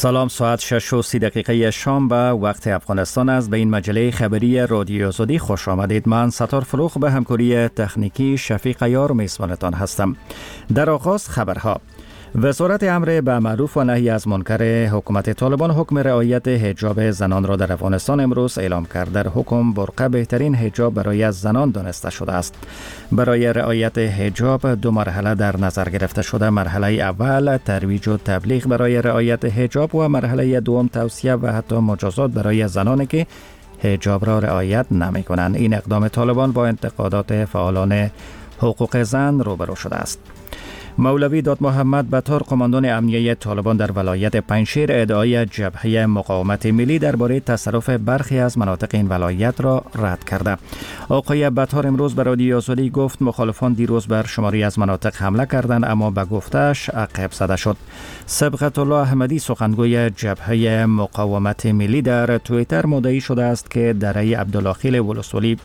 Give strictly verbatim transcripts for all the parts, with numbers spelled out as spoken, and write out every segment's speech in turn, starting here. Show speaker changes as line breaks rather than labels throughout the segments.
سلام، ساعت شش و سی دقیقه شام به وقت افغانستان است. به این مجله خبری رادیو آزادی خوش آمدید. من ستار فروخ به همکاری تکنیکی شفیق یار میزبانتان هستم. در آغاز خبرها. وزارت امر به معروف و نهی از منکر حکومت طالبان حکم رعایت حجاب زنان را در افغانستان امروز اعلام کرد. در حکم برقع بهترین حجاب برای زنان دانسته شده است. برای رعایت حجاب دو مرحله در نظر گرفته شده. مرحله اول ترویج و تبلیغ برای رعایت حجاب و مرحله دوم توصیه و حتی مجازات برای زنانی که حجاب را رعایت نمی کنند. این اقدام طالبان با انتقادات فعالان حقوق زن روبرو شده است. مولوی داد محمد بطار قماندان امنیه طالبان در ولایت پنجشیر ادعای جبهه مقاومت ملی درباره تصرف برخی از مناطق این ولایت را رد کرده. آقای بطار امروز به رادیو آزادی گفت مخالفان دیروز بر شماری از مناطق حمله کردند اما به گفتش عقب زده شد. صبغت الله احمدی سخنگوی جبهه مقاومت ملی در توییتر مدعی شده است که دره عبدالله ولسوالی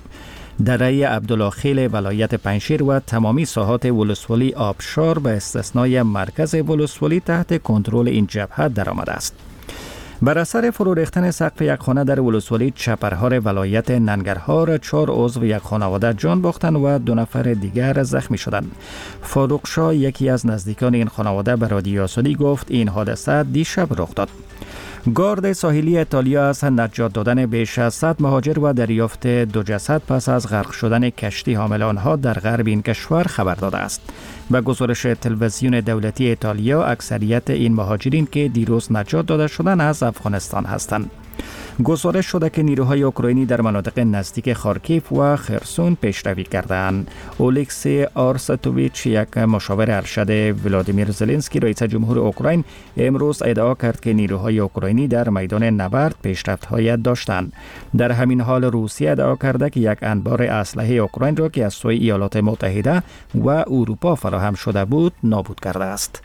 دره عبدالله ولایت پنجشیر و تمامی ساحات ولسوالی آبشار به استثنای مرکز ولسوالی تحت کنترل این جبهه درآمده است. بر اثر فرو ریختن سقف یک خانه در ولسوالی چپرهار ولایت ننگرهار چهار عضو یک خانواده جان باختند و دو نفر دیگر زخمی شدند. فاروق شاه یکی از نزدیکان این خانواده به رادیو آزادی گفت این حادثه دیشب رخ داد. گارد ساحلی ایتالیا از نجات دادن بیش از صد مهاجر و دریافت دو جسد پس از غرق شدن کشتی حامل آنها در غرب این کشور خبر داده است. به گزارش تلویزیون دولتی ایتالیا اکثریت این مهاجرین که دیروز نجات داده شدند از افغانستان هستند. گزارش شده که نیروهای اوکراینی در مناطق نزدیک خارکیف و خرسون پیشروی کردند. اولکسی آرستوویچ یک مشاور ارشد ولادیمیر زلنسکی رئیس جمهور اوکراین امروز ادعا کرد که نیروهای اوکراینی در میدان نبرد پیشرفت‌های داشتند. در همین حال روسیه ادعا کرده که یک انبار اسلحه اوکراین را که از سوی ایالات متحده و اروپا فراهم شده بود نابود کرده است.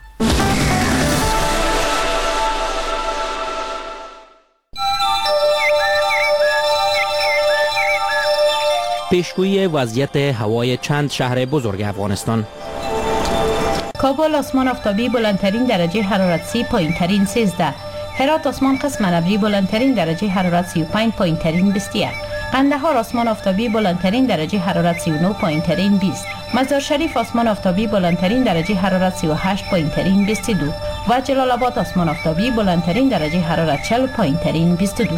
پیشگویی وضعیت هوای چند شهر بزرگ افغانستان.
کابل آسمان آفتابی بلندترین درجه حرارت سی، پایین ترین سیزده. هرات آسمان قسم ابری بلندترین درجه حرارت سی و پنج، پایین ترین بیست و یک. قندهار آسمان آفتابی بلندترین درجه حرارت سی و نه، پایین ترین بیست. مزار شریف آسمان آفتابی بلندترین درجه حرارت سی و هشت، پایین ترین بیست و دو. و جلال آباد آسمان آفتابی بلندترین درجه حرارت چهل، پایین ترین بیست و دو.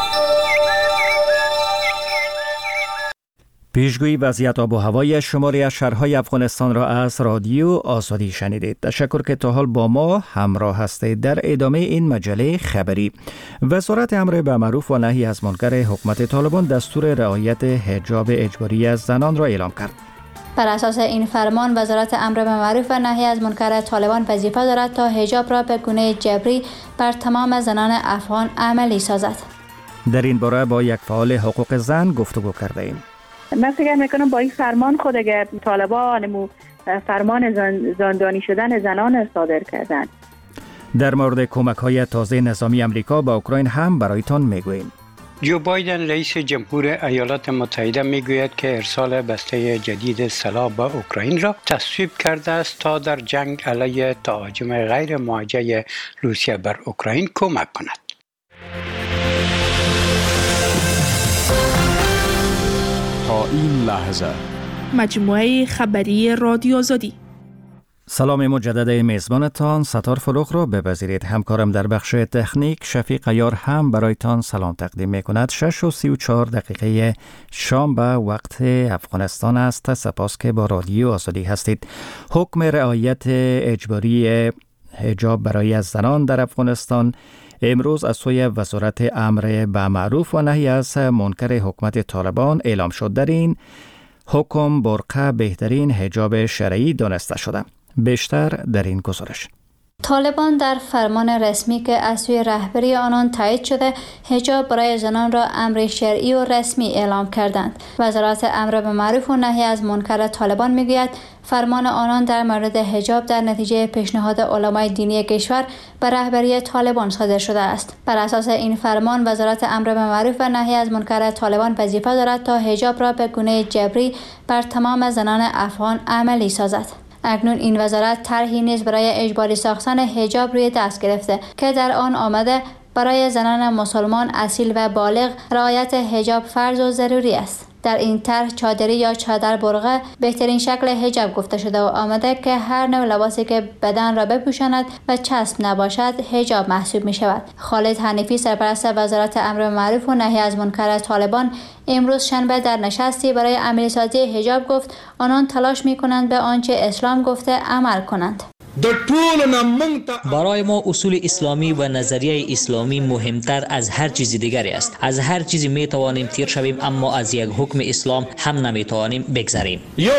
پیشگویی وضعیت آب و هوای شماری از شهرهای افغانستان را از رادیو آزادی شنیدید. تشکر که تا حال با ما همراه هستید. در ادامه این مجله خبری، وزارت امر به معروف و نهی از منکر حکومت طالبان دستور رعایت حجاب اجباری از زنان را اعلام کرد.
بر اساس این فرمان وزارت امر به معروف و نهی از منکر طالبان وظیفه دارد تا حجاب را به گونه جبری بر تمام زنان افغان عملی سازد. در این باره با یک فعال حقوق زن گفتگو کرده ایم.
من فکر میکنم با این فرمان خود اگر طالبان فرمان زندانی شدن زنان صادر کردن.
در مورد کمک های تازه نظامی امریکا با اوکراین هم برایتان میگوییم.
جو بایدن رئیس جمهور ایالات متحده میگوید که ارسال بسته جدید سلاح به اوکراین را تصویب کرده است تا در جنگ علیه تهاجم غیر موجه روسیه بر اوکراین کمک کند.
تا این لحظه
مجموعه خبری رادیو آزادی.
سلام مجدد میزبانتان ستار فروخ را بپذیرید. همکارم در بخش تکنیک شفیق یار هم برایتان سلام تقدیم می کند. شش و سی و چهار دقیقه شام به وقت افغانستان است. سپاس که با رادیو آزادی هستید. حکم رعایت اجباری حجاب برای زنان در افغانستان امروز از سوی وزارت امر به معروف و نهی از منکر حکومت طالبان اعلام شد. در این حکم برقع بهترین حجاب شرعی دانسته شده. بیشتر در این گزارش.
طالبان در فرمان رسمی که از سوی رهبری آنان تایید شده حجاب برای زنان را امر شرعی و رسمی اعلام کردند. وزارت امر به معروف و نهی از منکر طالبان میگوید فرمان آنان در مورد حجاب در نتیجه پیشنهاد علمای دینی کشور به رهبری طالبان صادر شده است. بر اساس این فرمان وزارت امر به معروف و نهی از منکر طالبان وظیفه دارد تا حجاب را به گونه جبری بر تمام زنان افغان عملی سازد. اکنون این وزارت طرحی نیز برای اجباری ساختن حجاب روی دست گرفته که در آن آمده برای زنان مسلمان اصیل و بالغ رعایت حجاب فرض و ضروری است. در این طرح چادری یا چادر برقه بهترین شکل حجاب گفته شده و آمده که هر نوع لباسی که بدن را بپوشاند و چسب نباشد حجاب محسوب می شود. خالد حنیفی سرپرست وزارت امر معروف و نهی از منکر طالبان امروز شنبه در نشستی برای عملی سازی حجاب گفت آنان تلاش می کنند به آنچه اسلام گفته عمل کنند.
برای ما اصول اسلامی و نظریه اسلامی مهمتر از هر چیز دیگری است. از هر چیزی می توانیم تیر شویم اما از یک حکم اسلام هم نمی توانیم بگذریم.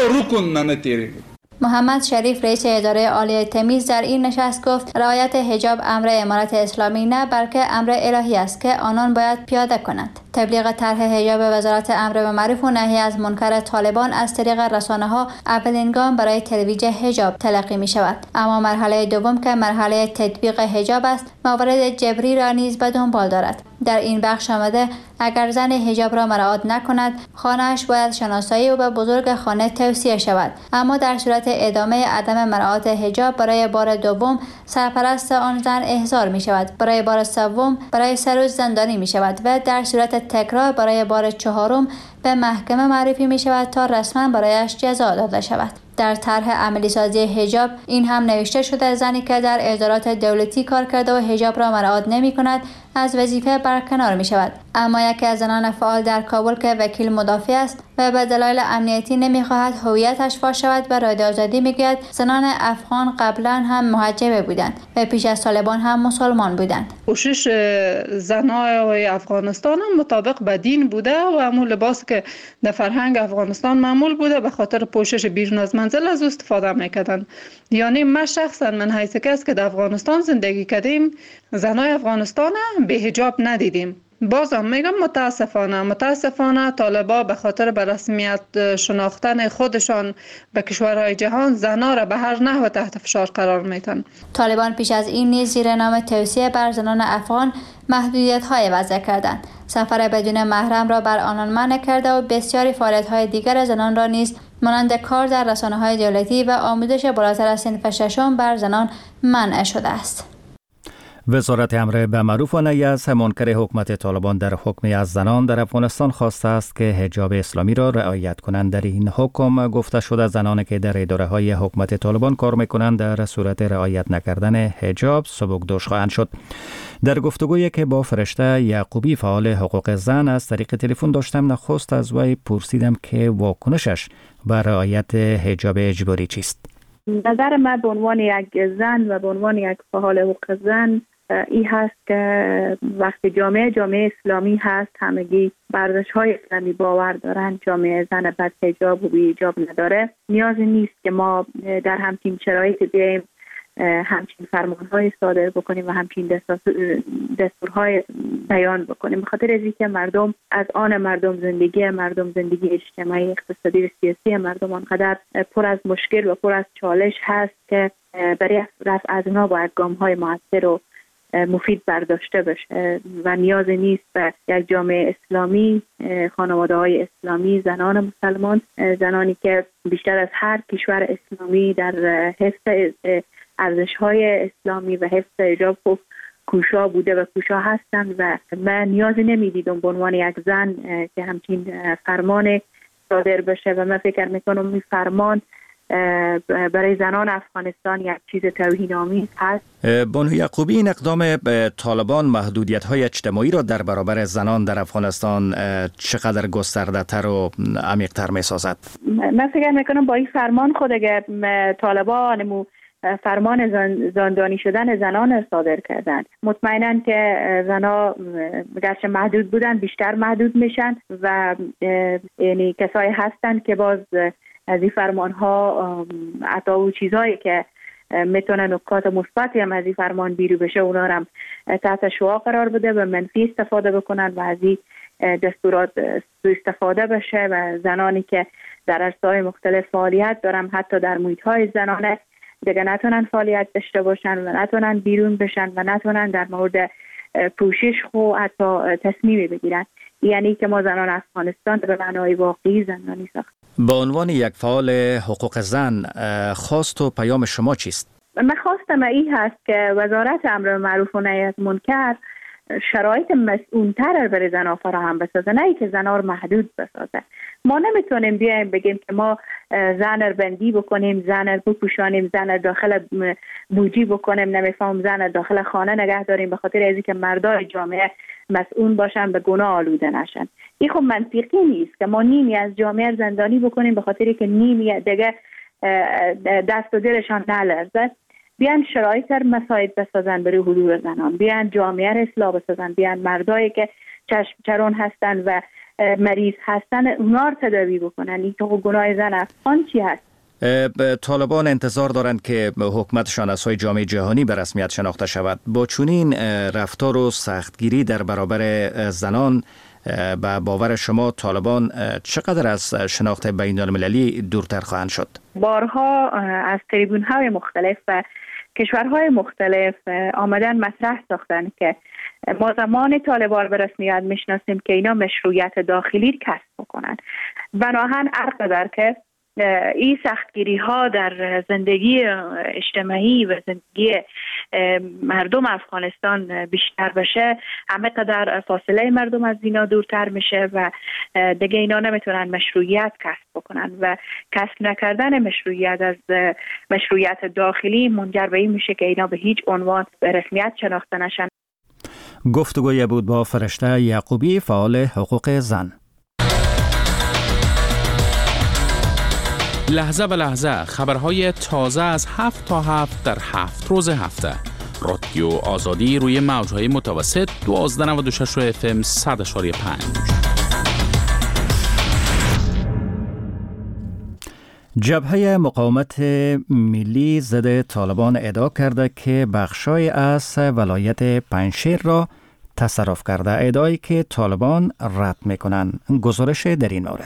محمد شریف رئیس اداره عالی تمیز در این نشست گفت رعایت حجاب امر امارت اسلامی نه بلکه امر الهی است که آنان باید پیاده کنند. تبلیغ طرح حجاب وزارت امر به معروف و نهی از منکر طالبان از طریق رسانه‌ها اولین گام برای ترویج حجاب تلقی می شود، اما مرحله دوم که مرحله تطبیق حجاب است موارد جبری را نیز به دنبال دارد. در این بخش آمده اگر زن حجاب را مراعات نکند خانه‌اش باید شناسایی و به بزرگ خانه توصیه شود، اما در صورت ادامه عدم مراعات حجاب برای بار دوم سرپرست آن زن احضار می شود، برای بار سوم برای سه روز زندانی می شود و در صورت تکرار برای بار چهارم به محکمه معرفی می شود تا رسما برایش جزا داده شود. در طرح عملی سازی حجاب این هم نوشته شده زنی که در ادارات دولتی کار کرده و حجاب را مراعات نمی کند از وظیفه برکنار می شود. اما یکی از زنان فعال در کابل که وکیل مدافع است و به دلایل امنیتی نمی خواهد هویتش فاش شود و رادیو آزادی می گوید زنان افغان قبلا هم محجبه بودند و پیش از طالبان هم مسلمان بودند.
کوشش زنای افغانستان هم مطابق به دین بوده و همون لباس که در فرهنگ افغانستان معمول بوده به خاطر پوشش بیرون از منزل از استفاده میکردن. یعنی من شخصا من حیث کس که در افغانستان زندگی کردیم زنای افغانستان به حجاب ندیدیم. بازم میگم متاسفانه متاسفانه طالبا به خاطر به رسمیت شناختن خودشان به کشورهای جهان زنها را به هر نحو تحت فشار قرار میدن.
طالبان پیش از این نیز زیر نام توصیه بر زنان افغان محدودیت های وضع کردند. سفر بدون محرم را بر آنان منع کرده و بسیاری فعالیت های دیگر زنان را نیز مانند کار در رسانه های دولتی و آموزش بالاتر از صنف ششم بر زنان منع شده است.
وزارت امر به معروف و نهی از منکر حکومت طالبان در حکم از زنان در افغانستان خواسته است که حجاب اسلامی را رعایت کنند. در این حکم گفته شده زنانی که در اداره های حکومت طالبان کار میکنند در صورت رعایت نکردن حجاب سبکدوش خواهند شد. در گفتگویی که با فرشته یعقوبی فعال حقوق زن از طریق تلفن داشتم نخست از وی پرسیدم که واکنشش بر رعایت حجاب اجباری چیست.
نظر من به عنوان یک زن و به عنوان یک فعال حقوق زن این هست که وقتی جامعه جامعه اسلامی هست همگی ارزش های اسلامی باور دارن، جامعه زن بد حجاب و بی حجاب نداره، نیازی نیست که ما در همچین شرایط بیاییم همچین فرمان‌های صادر بکنیم و همچین دستورهای بیان بکنیم. به خاطر از اینکه مردم از آن مردم زندگی مردم زندگی اجتماعی اقتصادی و سیاسی مردم آنقدر پر از مشکل و پر از چالش هست که برای رفع از اونها باید گام‌های موثر و مفید برداشته بشه و نیاز نیست به یک جامعه اسلامی، خانواده های اسلامی، زنان مسلمان، زنانی که بیشتر از هر کشور اسلامی در حفظ ارزش های اسلامی و حفظ حجاب خوب کوشا بوده و کوشا هستند و من نیازی نمیدیدم به عنوان یک زن که همچین فرمان صادر بشه و من فکر میکنم این فرمان برای زنان افغانستان یک چیز توهین‌آمیز هست.
بانو یعقوبی، این اقدام طالبان محدودیت‌های اجتماعی را در برابر زنان در افغانستان چقدر گسترده‌تر و عمیق‌تر می‌سازد؟
من فکر میکنم با این فرمان خود اگر طالبان فرمان زندانی شدن زنان صادر کردن، مطمئناً که زنها گرچه محدود بودن بیشتر محدود میشن و یعنی کسایی هستن که باز از این فرمان ها عطا و چیزهایی که میتونه نکات مثبتی هم از این فرمان بیرون بشه اونا هم تحت شعاع قرار بده و منفی استفاده بکنن و از این دستورات استفاده بشه و زنانی که در عرصه‌های مختلف فعالیت دارن حتی در محیط‌های زنانه دیگه نتونن فعالیت داشته باشن و نتونن بیرون بشن و نتونن در مورد پوشش خو حتی تصمیم بگیرن. یعنی که ما زنان افغانستان به معنای واقعی زندانی ساختیم.
به عنوان یک فعال حقوق زن، خواست و پیام شما چیست؟
من خواستم این هست که وزارت امر معروف و نهی از منکر شرایط مسئول‌تر برای زنها فراهم بسازه، نه اینکه زنها رو محدود بسازه. ما نمیتونیم بیایم بگیم که ما زن رو بندی بکنیم، زن رو بپوشانیم، زن رو داخل بوجی بکنیم، نمیفهم زن رو داخل خانه نگه داریم به خاطر ازی که مردای جامعه مسئول باشن، به گناه آلوده نشن. این خب منطقی نیست که ما نیمی از جامعه زندانی بکنیم به خاطر که نیمی دیگه دست و دلشان نلرزه. بیان شرایط رو مساعد بسازن برای حضور زنان، بیان جامعه رو اصلاح بسازن، بیان مردایی که چشم چرون هستن و مریض هستن اونا رو تداوی بکنن. این که گناه زن افغان چی هست؟
طالبان انتظار دارند که حکومتشان از سوی جامعه جهانی به رسمیت شناخته شود. با چنین رفتار و سختگیری در برابر زنان، به باور شما طالبان چقدر از شناخت بین المللی دورتر خواهند شد؟
بارها از تریبون‌های مختلف و کشورهای مختلف آمدن مطرح ساختن که ما زمان طالبان به رسمیت میشناسیم که اینا مشروعیت داخلی کسب بکنن. بناهن هرقدر که این سختگیری ها در زندگی اجتماعی و زندگی مردم افغانستان بیشتر بشه، همه قدر فاصله مردم از اینا دورتر میشه و دیگه اینا نمیتونن مشروعیت کسب بکنن و کسب نکردن مشروعیت از مشروعیت داخلی منجر به این میشه که اینا به هیچ عنوان به رسمیت شناخته نشن.
گفتگوی بود با فرشته یعقوبی، فعال حقوق زن.
لحظه به لحظه خبرهای تازه از هفت تا هفت در هفت روز هفته. رادیو آزادی روی موجهای متوسط دوازده نود و شش اف ام صد اشاری پنج.
جبهه مقاومت ملی ضد طالبان ادعا کرده که بخشای از ولایت پنجشیر را تصرف کرده، ادعایی که طالبان رد میکنند. گزارش در این مورد.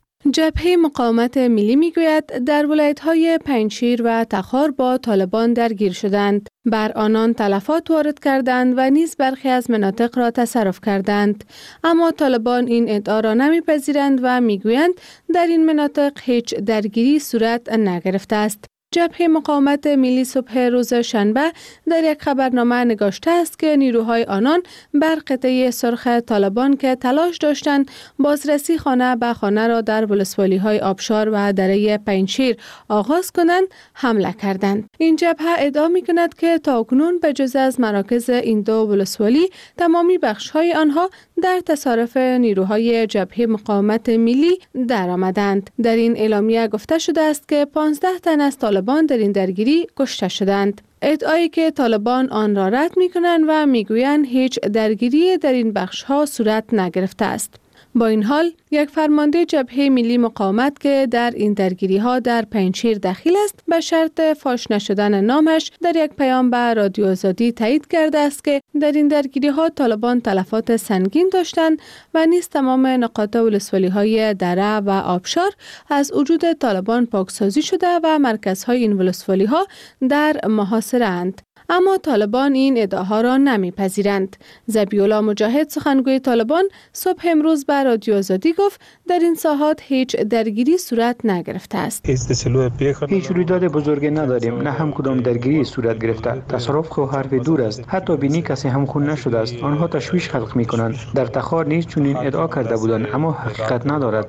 جبهه مقاومت ملی میگوید در ولایت‌های پنجشیر و تخار با طالبان درگیر شدند، بر آنان تلفات وارد کردند و نیز برخی از مناطق را تصرف کردند. اما طالبان این ادعا را نمیپذیرند و میگویند در این مناطق هیچ درگیری صورت نگرفته است. جبهه مقاومت ملی صبح روز شنبه در یک خبرنامه نگاشته است که نیروهای آنان بر قطعه سرخ طالبان که تلاش داشتند بازرسی خانه به خانه را در ولسوالی‌های آبشار و دره پنجشیر آغاز کنند حمله کردند. این جبهه ادعا می‌کند که تاکنون به جز از مراکز این دو ولسوالی تمامی بخش‌های آنها در تصرف نیروهای جبهه مقاومت ملی درآمدند. در این اعلامیه گفته شده است که پانزده تن از طالبان در این درگیری کشته شدند. ادعایی که طالبان آن را رد می‌کنند و می‌گویند هیچ درگیری در این بخش‌ها صورت نگرفته است. با این حال یک فرمانده جبهه ملی مقاومت که در این درگیری ها در پنجشیر دخیل است به شرط فاش نشدن نامش در یک پیام به رادیو آزادی تایید کرده است که در این درگیری ها طالبان تلفات سنگین داشتند و نیز تمام نقاط ولسوالی های دره و آبشار از وجود طالبان پاکسازی شده و مرکزهای این ولسوالی ها در محاصره اند. اما طالبان این ادعاها را نمیپذیرند. ذبیح‌الله مجاهد سخنگوی طالبان صبح امروز به رادیو آزادی گفت در این ساحات هیچ درگیری صورت نگرفته است.
هیچ رویداد بزرگی نداریم، نه هم کدام درگیری صورت گرفته. تصرف خو حرف دور است. حتی بینی کسی هم خون نشده است. آنها تشویش خلق می‌کنند. در تخار نیز چنین ادعا کرده بودند اما حقیقت ندارد.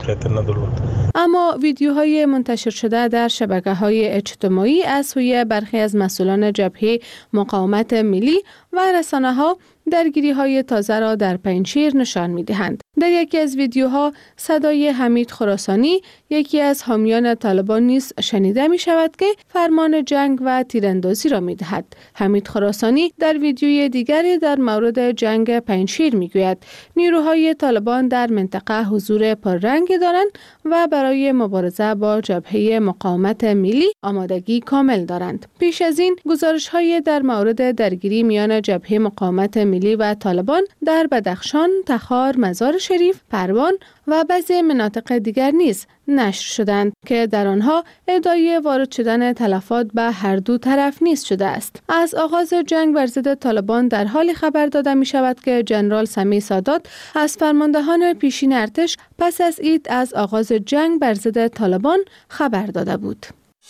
اما ویدیوهای منتشر شده در شبکه‌های اجتماعی از سوی برخی از مسئولان جبهه مقاومت ملی و رسانه‌ها درگیری‌های تازه را در پنجشیر نشان می‌دهند. در یکی از ویدیوها صدای حمید خراسانی، یکی از حامیان طالبان نیز شنیده می‌شود که فرمان جنگ و تیراندازی را می‌دهد. حمید خراسانی در ویدیوی دیگری در مورد جنگ پنجشیر می‌گوید نیروهای طالبان در منطقه حضور پررنگی دارند و برای مبارزه با جبهه مقاومت ملی آمادگی کامل دارند. پیش از این گزارش‌های در مورد درگیری میان جبهه مقاومت ملی و طالبان در بدخشان، تخار، مزار شریف، پروان و بعضی مناطق دیگر نیز نشر شدند که در آنها ادعای وارد شدن تلفات به هر دو طرف نیز شده است. از آغاز جنگ بر ضد طالبان در حالی خبر داده می شود که ژنرال سمیع سادات از فرماندهان پیشین ارتش پس از عید از آغاز جنگ بر ضد طالبان خبر داده بود.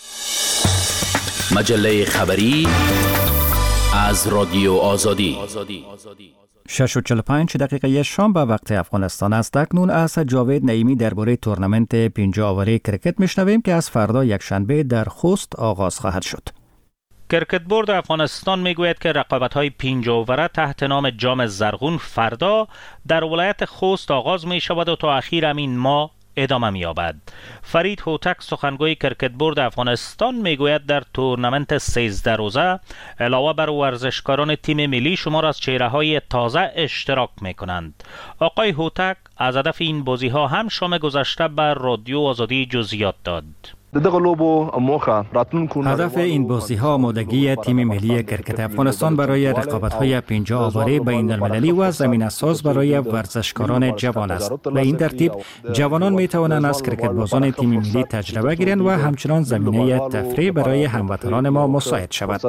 مجله خبری از رادیو آزادی.
شش و چهل و پنج دقیقه شام به وقت افغانستان است. اکنون از جاوید نعیمی درباره تورنمنت پنجاه اووری کرکت میشنویم که از فردا یکشنبه در خوست آغاز خواهد شد.
کرکت بورد افغانستان میگوید که رقابت‌های پنجاه اووره تحت نام جام زرغون فردا در ولایت خوست آغاز می شود و تا اخیر همین ماه ادامه می‌یابد. فرید هوتک سخنگوی کرکت بورد افغانستان میگوید در تورنمنت سیزده روزه علاوه بر ورزشکاران تیم ملی شمار از چهره‌های تازه اشتراک می‌کنند. آقای هوتک از هدف این بازی‌ها هم شام گذشته بر رادیو آزادی جزئیات داد.
هدف این بازی‌ها آمادگی تیم ملی کرکت افغانستان برای رقابت‌های پنجاه اوری بین‌المللی و زمینه‌ساز برای ورزشکاران جوان است. به این ترتیب جوانان می‌توانند از کرکت بازان تیم ملی تجربه گیرند و همچنان زمینه تفریح برای هموطنان ما مساعد شود.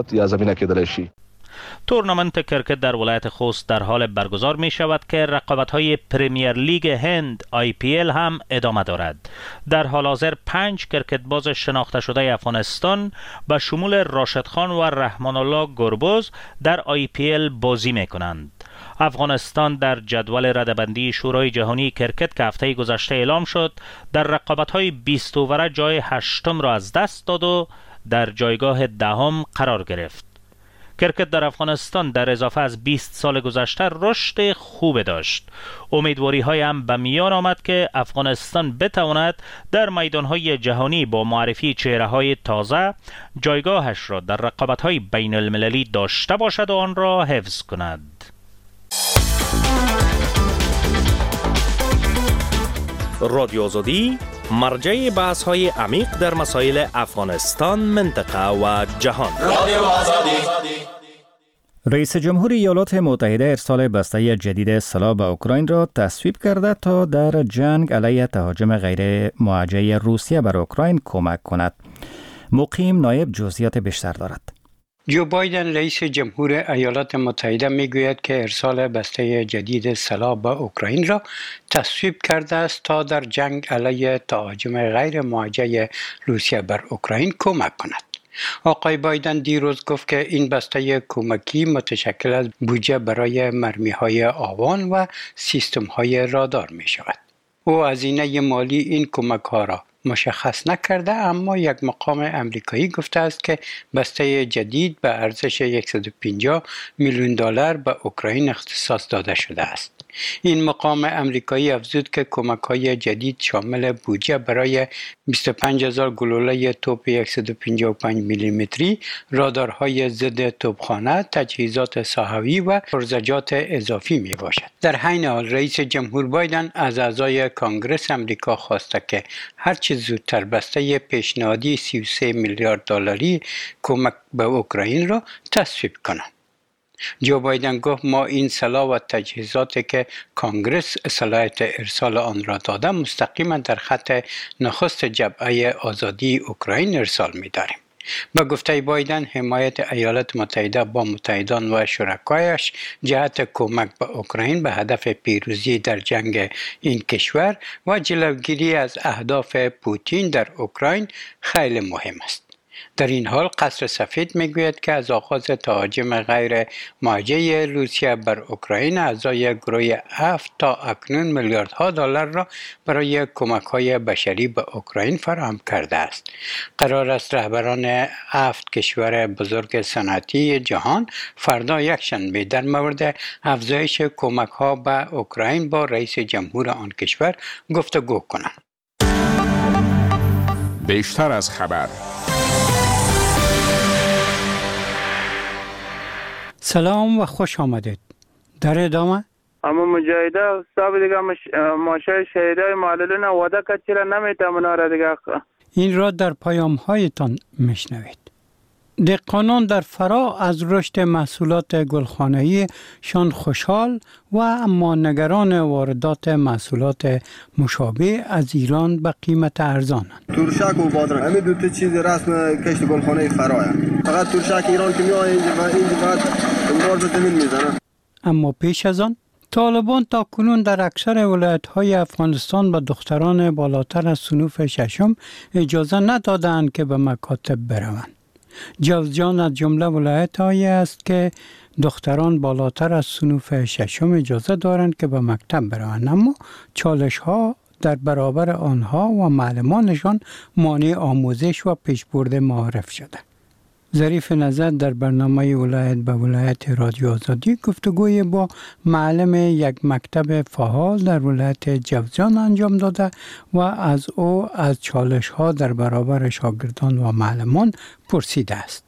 تورنمنت کرکت در ولایت خوست در حال برگزار می شود که رقابت‌های پریمیر لیگ هند آی پی ال هم ادامه دارد. در حال حاضر پنج کرکت باز شناخته شده افغانستان به شمول راشد خان و رحمان الله گربز در آی پی ال بازی می کنند. افغانستان در جدول رده‌بندی شورای جهانی کرکت که هفته گذشته اعلام شد در رقابت‌های بیست اووره جای هشتم را از دست داد و در جایگاه دهم قرار گرفت. کرکت در افغانستان در اضافه از بیست سال گذشته رشد خوب داشت. امیدواری های هم به میان آمد که افغانستان بتواند در میدان های جهانی با معرفی چهره های تازه جایگاهش را در رقابت های بین المللی داشته باشد و آن را حفظ کند.
رادیو آزادی مرجع بحث های عمیق در مسائل افغانستان، منطقه و جهان. رادیو آزادی.
رئیس جمهور ایالات متحده ارسال بسته جدید سلاح به اوکراین را تصویب کرده تا در جنگ علیه تهاجم غیر موجه روسیه بر اوکراین کمک کند. مقیم نایب جزئیات بیشتر دارد.
جو بایدن رئیس جمهور ایالات متحده میگوید که ارسال بسته جدید سلاح به اوکراین را تصویب کرده است تا در جنگ علیه تهاجم غیر موجه روسیه بر اوکراین کمک کند. آقای بایدن دیروز گفت که این بسته کمکی متشکل از بودجه برای مرمی‌های آوان و سیستم‌های رادار می شود. او هزینه مالی این کمک‌ها را مشخص نکرده، اما یک مقام امریکایی گفته است که بسته جدید به ارزش صد و پنجاه میلیون دلار به اوکراین اختصاص داده شده است. این مقام امریکایی افزود که کمک‌های جدید شامل بودجه برای بیست و پنج هزار گلوله توپ صد و پنجاه و پنج میلیمتری، رادارهای ضد توپخانه، تجهیزات ساحوی و پرزجات اضافی می باشد. در حین حال رئیس جمهور بایدن از اعضای کانگرس امریکا خواسته که هرچه زودتر بسته پیشنهادی سی و سه میلیارد دلاری کمک به اوکراین را تصویب کنند. جو بایدن گفت ما این سلاح و تجهیزاتی که کانگرس صلاحیت ارسال آن را داده مستقیما در خط نخست جبهه آزادی اوکراین ارسال می داریم. با گفته بایدن حمایت ایالات متحده با متحدان و شرکایش جهت کمک به اوکراین به هدف پیروزی در جنگ این کشور و جلوگیری از اهداف پوتین در اوکراین خیلی مهم است. در این حال قصر سفید میگوید که از آغاز تهاجم غیر موجه روسیه بر اوکراین اعضای گروه هفت تا اکنون میلیاردها دلار را برای کمک‌های بشری به اوکراین فراهم کرده است. قرار است رهبران هفت کشور بزرگ صنعتی جهان فردا یکشنبه در مورد افزایش کمک‌ها به اوکراین با رئیس جمهور آن کشور گفتگو کنند.
بیشتر از خبر.
سلام و خوش آمدید. در ادامه
اما مجاهده صاحب دیگه مش... ماشه شهیدای معلولین وعده که چرا نمیتونه را دیگه
این را در پیام هایتان میشنوید.
دهقانان در فرا از رشد محصولات گلخانه‌ای شان خوشحال و اما نگران واردات محصولات مشابه از ایران به قیمت ارزانند.
ترشک و بادرنگ همین دو تا چیز رسم کشت گلخانه فرا هست. فقط ترشک ایران که میاد اینجا و اینجا فقط امروز زمین میزنه.
اما پیش از آن طالبان تا کنون در اکثر ولایت‌های افغانستان به دختران بالاتر از صنوف ششم اجازه ندادند که به مکاتب بروند. جوزجان از جمله ولایت‌هایی است که دختران بالاتر از صنوف ششم اجازه دارند که به مکتب بروند، اما چالش‌ها در برابر آنها و معلمانشان مانع آموزش و پیشبرد معارف شده. ظریف نظر در برنامه ولایت به ولایت رادیو آزادی گفتگوی با معلم یک مکتب فعال در ولایت جوزجان انجام داده و از او از چالش‌ها در برابر شاگردان و معلمان پرسیده است.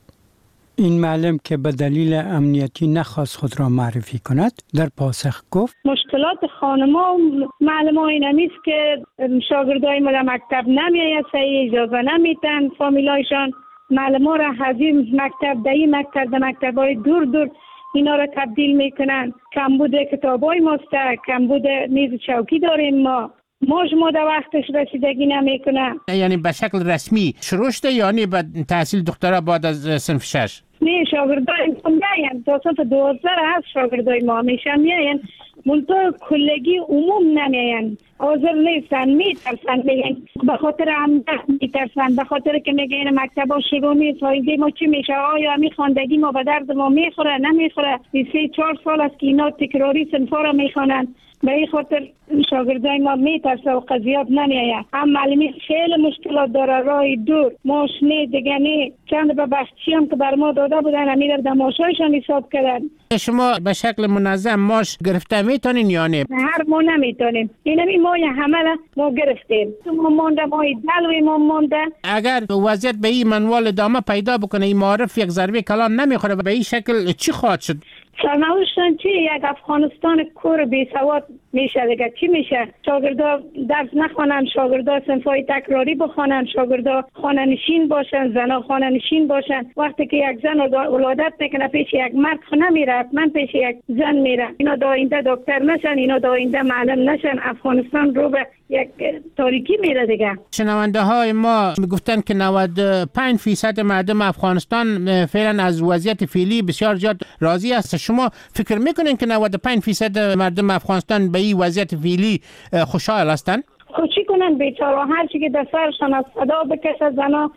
این معلم که به دلیل امنیتی نخواست خود را معرفی کند در پاسخ گفت
مشکلات خانما و معلمان این همیست که شاگردای ما در مکتب نمیاید، صحیح اجازه نمیتن فامیلایشان معلمان را حضیم مکتب دهی مکتب در مکتبای دور دور اینا را تبدیل میکنن. کمبود کتابای ماسته، کمبود میز چوکی داریم ما موج ما در وقتش رسیدگی نمیکنه.
یعنی به شکل رسمی شروع شده یعنی به تحصیل دکترا بعد از صنف شش؟
نه شاگردای ما میاین تا صنف دوازده هست شاگردای ما همیشه میاین منطقه کلگی عموم نمیاین، حاضر نیستن، میترسن میگن به خاطر عمدت میترسن، به خاطر که میگن مکتب ها شروع نیست اینجا ما چی میشه، آیا همی خواندگی ما به درد ما میخوره نمیخوره. سه چهار سال است که اینا تکراری صنفا را میخوانن، به این خاطر شاگردای ما میترسه و قضیات نمیاید. هم معلمی خیلی مشکلات داره، راه دور ماشینی دیگه نه، چند به بخشی هم که بر ما داده بودن امیر در ماشایشان حساب کردن.
شما به شکل منظم ماش گرفته میتونین یا نه؟
هر ما نمیتونیم، اینمی ما همه ما گرفتیم، ما مانده ما دلوی ما مانده.
اگر وضعیت به این منوال ادامه پیدا بکنه این معارف یک ضربه کلان نمیخوره به این شکل چی خواهد شد؟
سرنوشتن چی؟ یک افغانستان کور بی سواد میشه دیگه. چی میشه؟ شاگردا درس نخوانن، شاگردا صنفای تکراری بخوانن، شاگردا خانه نشین باشن، زنا خانه نشین باشن. وقتی که یک زن ولادت میکنه پیش یک مرد خونه میره، من پیش یک زن میره. اینا دا آینده دکتر نشن، اینا دا آینده معلم نشن، افغانستان رو به یک تاریکی میره دیگه.
شنونده های ما میگفتن که نود و پنج درصد مردم افغانستان فعلا از وضعیت فعلی بسیار زیاد راضی است. شما فکر میکنین که نود و پنج درصد مردم افغانستان به این وضعیت فعلی خوشحال هستند؟
خوشی کنن بیچاره، هر چی که در سرشان از صدا بکشه زنا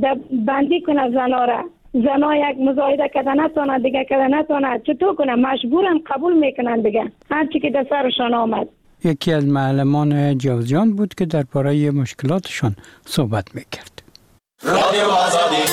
بندی کنه زنا را. زنا یک مزایده کده نتونه دیگه کده نتونه، چطور کنه؟ مجبورن قبول میکنن دیگه هر چی که در سرشان آمد.
یکی از معلمان جوزجان بود که درباره مشکلاتشان صحبت میکرد. رادیو آزادی.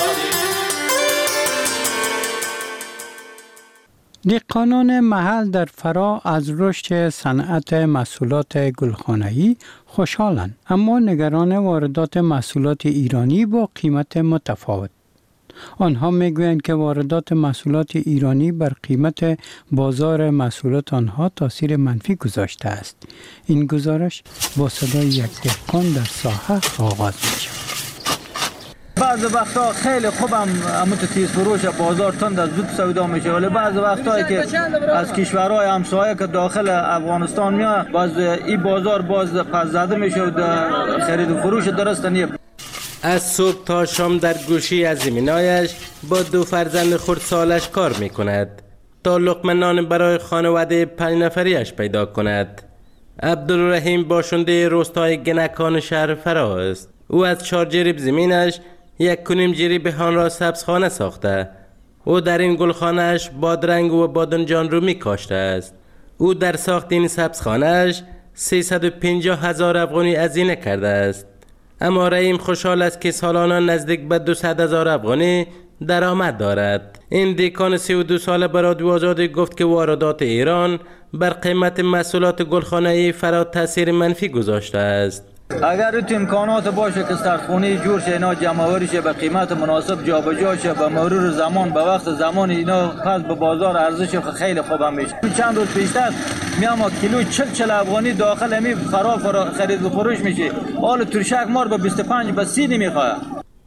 دهقانان محل در فرا از رشد صنعت محصولات گلخانه‌ای خوشحالند، اما نگران واردات محصولات ایرانی با قیمت متفاوت. آنها میگویند که واردات محصولات ایرانی بر قیمت بازار محصولات آنها تاثیر منفی گذاشته است. این گزارش با صدای یک دهقان در ساحه آغاز می‌شود.
بعض وقتا خیلی خوبم اموت تیز فروش بازار تند از زود سودا میشه، ولی بعض وقتایی که از کشورهای همسایه که داخل افغانستان میاد باز این بازار باز پس زده میشه و خرید و فروش درست نیست.
از صبح تا شام در گوشی از زمینایش با دو فرزند خردسالش کار میکند تا لقمه نان برای خانواده پنج نفریش پیدا کند. عبدالرحیم باشنده روستای گنکان شهر فرا است. او از چهار جریب زمینش یک کنیم جریب آن را سبزخانه ساخته. او در این گلخانهش بادرنگ و بادنجان رو می کاشته است. او در ساخت این سبزخانهش سیصد و پنجاه هزار افغانی هزینه کرده است. اما رحیم خوشحال است که سالانه نزدیک به دویست هزار افغانی درآمد دارد. این دهقان سی و دو ساله به رادیو آزادی گفت که واردات ایران بر قیمت محصولات گلخانه‌ای فرا تاثیر منفی گذاشته است.
اگر تو امکانات باشه که سردخونه جور شه، اینا جمع‌آوری شه، به قیمت مناسب جابجا شه، به مرور زمان به وقت زمان اینا پس به بازار ارزش خیلی خوب میشه. چند روز پیشتر میام کیلو چهل چهل افغانی داخل می فرا فرا خرید و فروش میشه. حال ترشک مار به بیست و پنج به سی نمیخواد.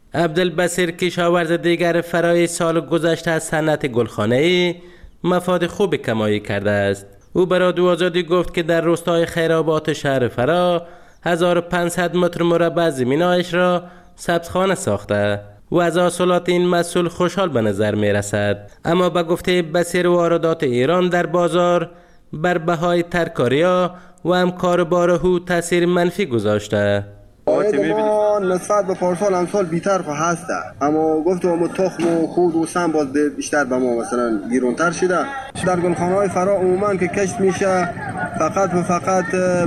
عبدالبصیر کشاورز دیگر فرای سال گذشته از صنعت گلخانه‌ای مفاد خوب کمایی کرده است. او به رادیو آزادی گفت که در روستای خیرآباد شهر فرا هزار و پانصد متر مربع زمینایش را سبزخانه ساخته و از حاصلات این محصول خوشحال به نظر می رسد. اما به گفته بصیر واردات ایران در بازار بر بهای ترکاریا و هم کاربار هو تاثیر منفی گذاشته.
ما نسبت به پارسال امسال بیتر خو هسته، اما گفتم تخم و خود و سم باز بیشتر به ما مثلا گیرونتر شده. در گلخانه های فرا عموما که کشت میشه فقط و فقط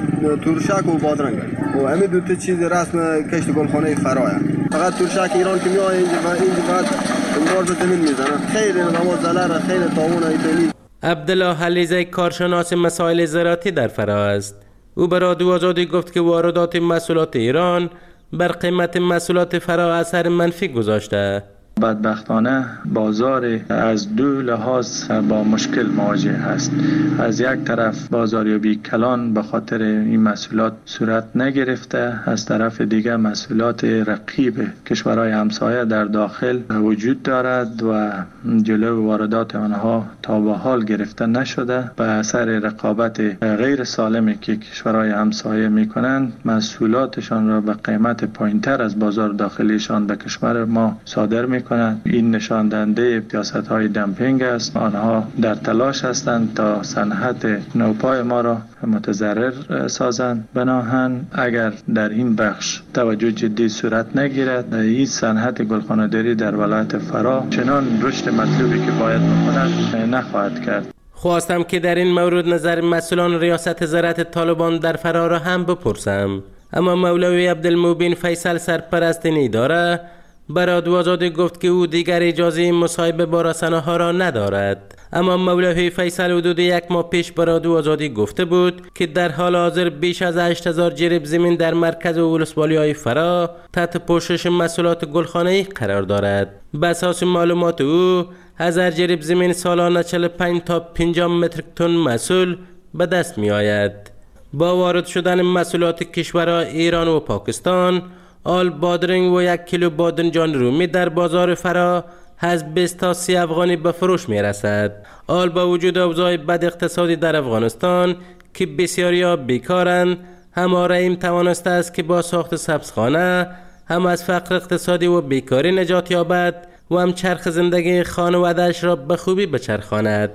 ترشک و بادرنگ و همین دو تا چیز رسم کشت گلخانه فرا. فقط ترشک ایران که میاد اینجا و اینجا فقط امروز زمین میزنه، خیلی نماز ضرر، خیلی طاعون ایتونی.
عبدالله حلیزه کارشناس مسائل زراعتی در فرا است. او به رادیو آزادی گفت که واردات محصولات ایران بر قیمت محصولات فرا اثر منفی گذاشته.
بدبختانه بازار از دو لحاظ با مشکل مواجه است. از یک طرف بازاریابی کلان به خاطر این محصولات صورت نگرفته، از طرف دیگر محصولات رقیب کشورهای همسایه در داخل وجود دارد و جلو واردات آنها تا به حال گرفته نشده. به اثر رقابت غیر سالمی که کشورهای همسایه میکنند محصولاتشان را به قیمت پایینتر از بازار داخلیشان به کشور ما صادر می کنند. این نشان دهنده سیاست‌های دمپینگ است. آنها در تلاش هستند تا صنعت نوپای ما را متضرر سازند. بناهن اگر در این بخش توجه جدی صورت نگیرد، این صنعت گلخانه‌داری در ولایت فرا چنان رشد مطلوبی که باید بکند نخواهد کرد.
خواستم که در این مورد نظر مسئولان ریاست زراعت طالبان در فرا را هم بپرسم، اما مولوی عبدالمبین فیصل سرپرست این اداره به رادیو آزادی گفت که او دیگر اجازه مصاحبه با رسانه‌ها را ندارد. اما مولوی فیصل حدود یک ماه پیش به رادیو آزادی گفته بود که در حال حاضر بیش از هشت هزار جریب زمین در مرکز و ولسوالی‌های فرا تحت پوشش محصولات گلخانه‌ای قرار دارد. به اساس معلومات او هزار جریب زمین سالانه چهل و پنج تا پنجاه متر تن محصول به دست می آید. با وارد شدن محصولات کشورهای ایران و پاکستان، آل بادرنگ و یک کیلو بادنجان رومی در بازار فرا از بیست تا سی افغانی به فروش می رسد. آل با وجود اوضاع بد اقتصادی در افغانستان که بسیاری ها بیکارند، هم آرائیم توانسته است که با ساخت سبزخانه هم از فقر اقتصادی و بیکاری نجات یابد و هم چرخ زندگی خانواده‌اش را به خوبی بچرخاند.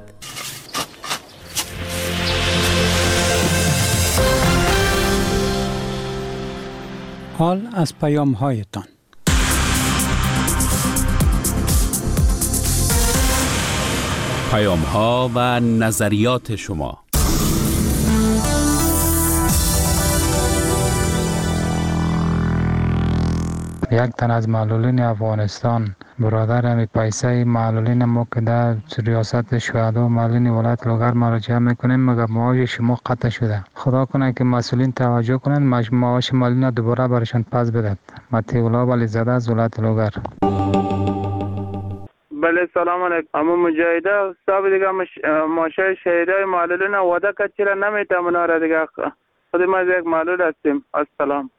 حال از پیام هایتان.
پیام ها و نظریات شما.
یک تن از معلولین افغانستان برادر همی پیسه معلولین ما که در ریاست شهدا و معلولین ولایت لوگر مراجعه میکنیم مگر معاش شما قطع شده. خدا کنه که مسئولین توجه کنند معاش معلولین دوباره برشان پس بدهد. متی الله ولی زاده از ولایت لوگر.
بله سلام علیکم. اما مجاهده صاحب دیگه مش... ماشه شهیدای معلولین وعده که چرا نمیتونم را دیگه خود ما یک معلول هستیم. السلام.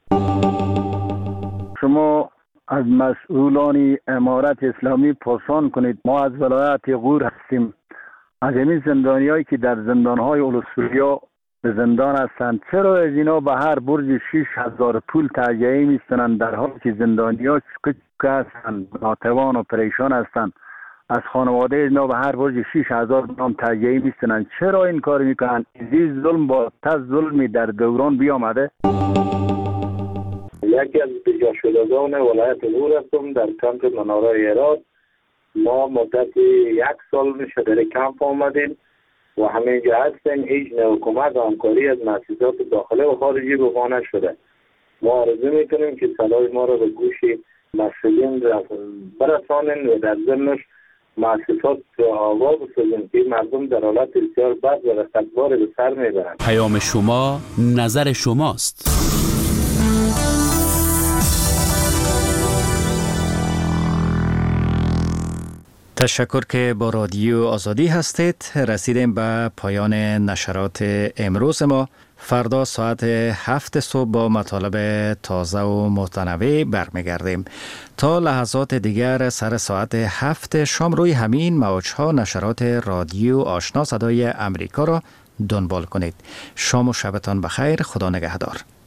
شما از مسئولان امارت اسلامی پرسان کنید. ما از ولایت غور هستیم. از این زندانی هایی که در زندان های اولوسوریا به زندان هستند، چرا از اینا به هر برج شش هزار پول تهیه میستنند در حالی که زندانی ها که هستند ناتوان و پریشان هستند؟ از خانواده اینا به هر برج شش هزار نام تهیه میستنند. چرا این کار میکنند؟ این ظلم با تز ظلمی در دوران بیامده.
یکی از بیجا شدگان ولایت غور هستم در کمپ مناره هرات. ما مدت یک سال میشه در کمپ آمدیم و همینجا هستیم. هیچ نوع کمک و همکاری از مؤسسات داخلی و خارجی به ما نشده. ما آرزو میکنیم که صدای ما را به گوش مسئولین برسانیم و در ضمنش مؤسسات آوا بسازیم که مردم در حالت بسیار بد و رقتبار به سر میبرند.
پیام شما نظر شماست.
تشکر که با رادیو آزادی هستید. رسیدیم به پایان نشرات امروز ما. فردا ساعت هفت صبح با مطالب تازه و متنوع برمیگردیم. تا لحظات دیگر سر ساعت هفت شام روی همین موجها نشرات رادیو آشنا صدای امریکا را دنبال کنید. شام و شبتان بخیر. خدا نگهدار.